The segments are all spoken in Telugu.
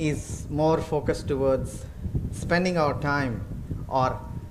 is more focused towards spending our time or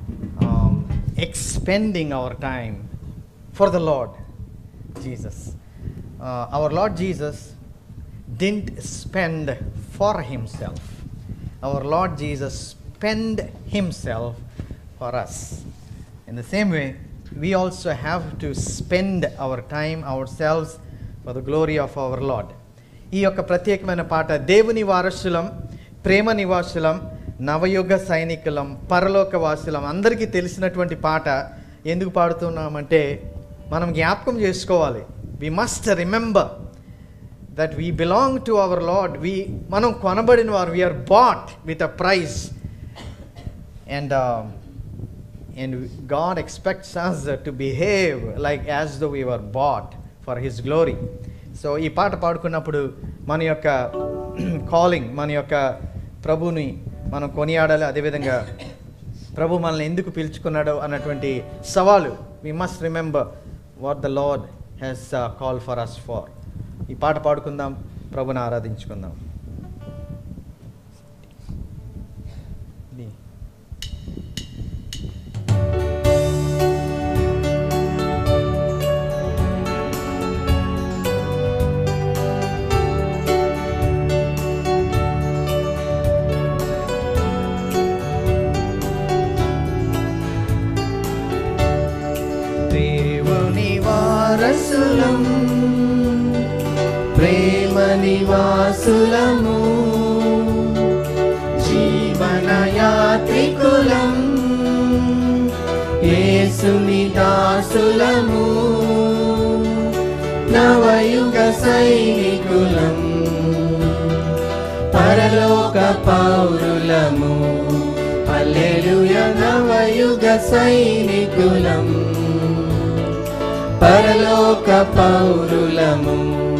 expending our time for the Lord Jesus. Our Lord Jesus didn't spend for himself. Our Lord Jesus spent himself for us. In the same way, we also have to spend our time, ourselves, for the glory of our Lord. ఈ యొక్క ప్రత్యేకమైన పాట దేవుని వారసులం, ప్రేమ నివాసులం, నవయుగ సైనికులం, పరలోక వాసులం అందరికీ తెలిసినటువంటి పాట. ఎందుకు పాడుతున్నామంటే మనం జ్ఞాపకం చేసుకోవాలి. We must remember that we belong to our lord. మనం కొనబడిన వారు, we are bought with a price. And God expects us to behave like as though we were bought for his glory. So ఈ పాట పాడుకున్నప్పుడు మన యొక్క కాలింగ్, మన యొక్క ప్రభుని మనం కొనియాడాలి. అదేవిధంగా ప్రభు మనల్ని ఎందుకు పిలుచుకున్నాడో అన్నటువంటి సవాలు. We must remember what the lord has call for us far. ఈ పాట పాడుకుందాం, ప్రభుని ఆరాధించుకుందాం. ప్రేమ నివాసులము, జీవన యాత్రికులం, యేసుని దాసులము, నవయుగ సైనికులం, పరలోక పౌరులము. హల్లెలూయా. నవయుగ సైనికులం, పరలోక పౌరులము,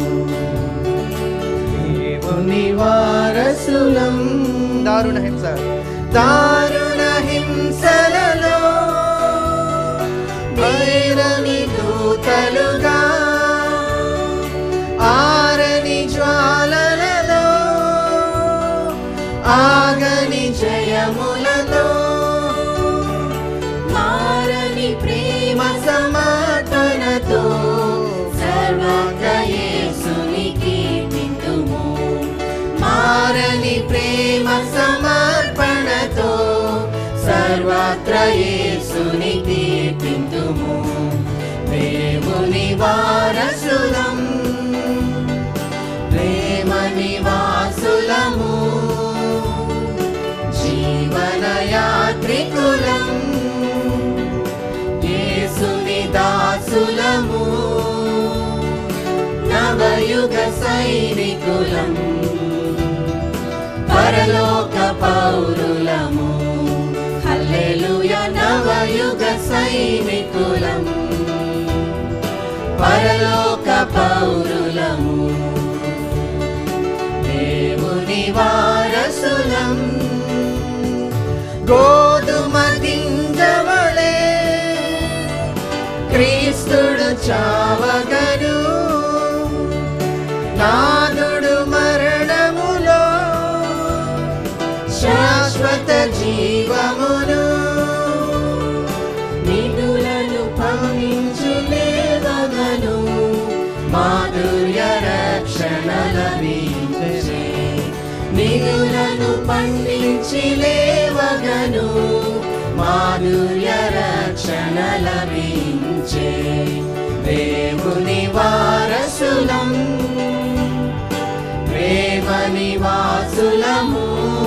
దేవుని వారసులం. దారుణ హింస, దారుణ హింసలలో భైరవి దూతలుగా, ఆరని జ్వాలలలో ఆగని జయములతో, మారని ప్రేమ సమర్పణతో సర్వత్ర యేసుని కీర్తింతుము. మారని ప్రేమ సమర్పణతో సర్వత్ర యేసుని కీర్తింతుము. దేవుని వారసులం, ప్రేమ నివాసులము, జీవన యాత్రికులం, యేసుని దాసులము, నవయుగ సైనికులం, పరలోక పౌరులము. హల్లెలూయా. నవయుగ సైనికులం, పరలోక పౌరులము, దేవుని వారసులం. గోధుమ గింజవలే క్రీస్తుడు చావగను, నాదుడు మరణములో శాశ్వత జీవమును, నిధులను పండించు లేవగను, మాధుర్య రక్షణ లభించే. నిధులను పండించి లేవగను, మాధుర్య రక్షణ లభించే. దేవుని వారసులం, ప్రేమ నివాసులము,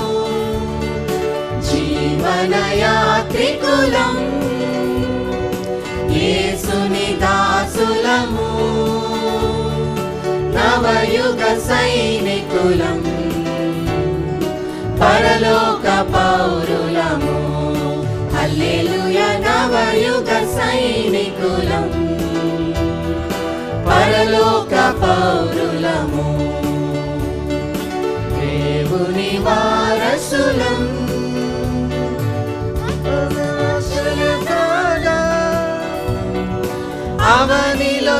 జీవన యాత్రికులం, యేసుని దాసులము, నవయుగ సైనికులం, పరలోక పౌరులము. హల్లెలూయా. నవయుగ సైనికులం, పరలోక పౌరులము, దేవుని వారసులం. అవనిలో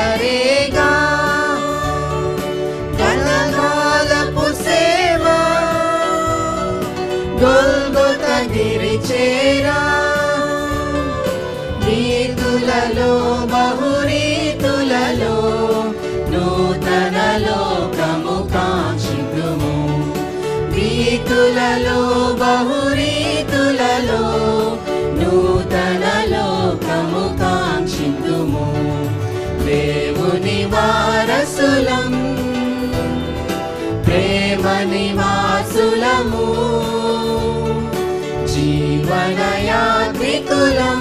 చెలరేగా గణకాలపు సేవ, చేరా రీతులలో బహురీతులలో నూతన లోకము కాంక్షితుము రీతులలో బహురీతులలో నూతన లోకము కాంక్షితుము దేవుని వారసులం ప్రేమ నివాసులము జీవన యాత్రికులం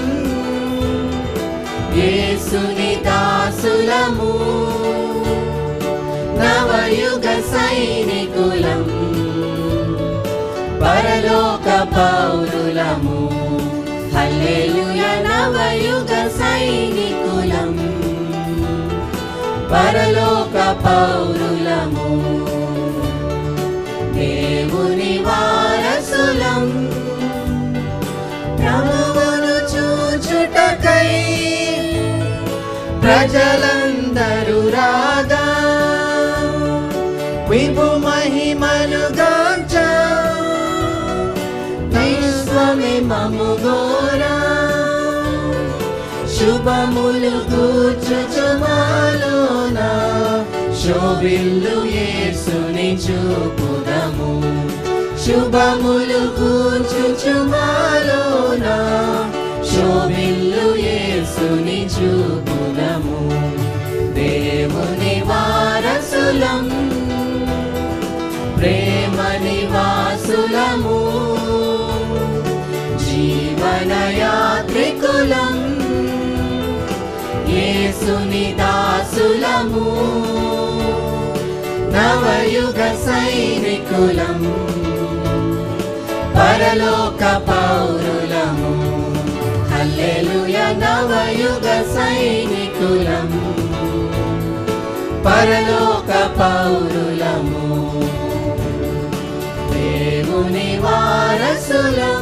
యేసుని దాసులము నవయుగ సైనికులం పరలోక పౌరులము హల్లెలూయా నవయుగ సైనికులం పరలోక పౌరులము దేవుని వారసులం ప్రభువును చూచుటకై ప్రజలందరూ రాగా విభు మహిమను గాంచ విశ్వమే మముగోరా శుభములు కూర్చుచుమాలోన శోభిల్లు యేసుని చూపుదము శుభములు కూర్చుచుమాలోన శోభిల్లు యేసుని చూపుదము దేవుని వారసులం ప్రేమ నివాసులము జీవన యాత్రికులం యేసుని దాసులము నవయుగ సైనికులం పరలోక పౌరులము హల్లెలూయా నవయుగ సైనికులం పరలోక పౌరులము దేవుని వారసులం